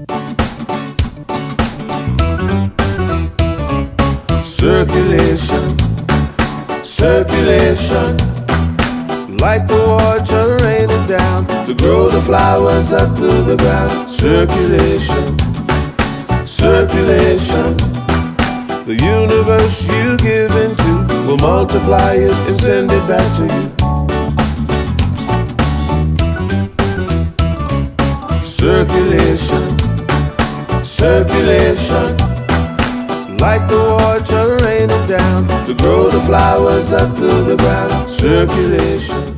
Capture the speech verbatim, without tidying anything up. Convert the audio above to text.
Circulation, circulation, like the water raining down to grow the flowers up to the ground. Circulation, circulation, the universe you give into will multiply it and send it back to you. Circulation, circulation, like the water raining down to grow the flowers up to the ground. Circulation.